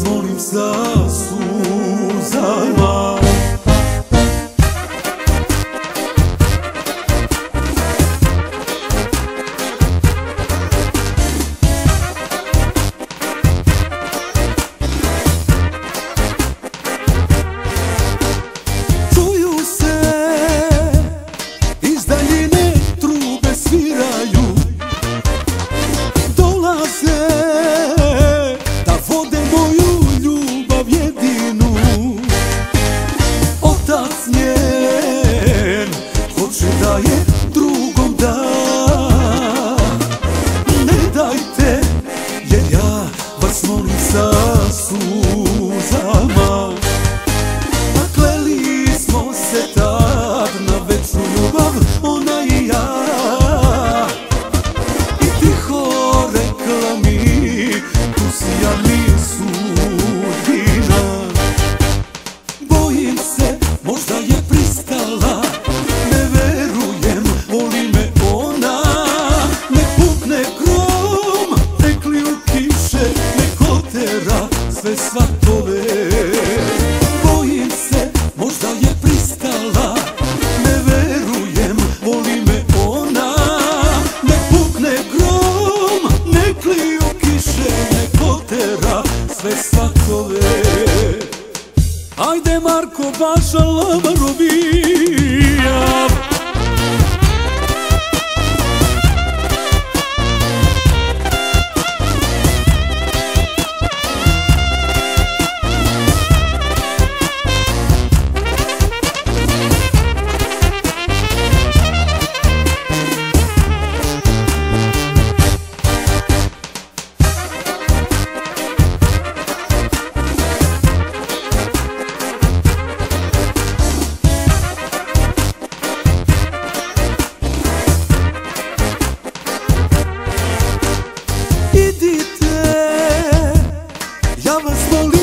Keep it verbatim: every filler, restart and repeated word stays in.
molim sa suzama. Čuju se iz daljine, trube sviraju, dolaze da vode moju ljubav jedinu. Otac njen hoće da je drugom da. Ne dajte, jer ja vas molim sa suzama. A kleli smo se tad na večnu ljubav, ona i ja. I tiho rekla mi, tu si ja nisu sudbina. Bojim se, možda je pristala, ne verujem, voli me ona. Nek pukne grom, nek li u kiše, nek otera sve svatove. Bojim se, možda je pristala, ne verujem, voli me ona. Nek pukne grom, nek li u kiše, nek otera sve svatove. Ajde Marko, baša lama robija. Ja vas molim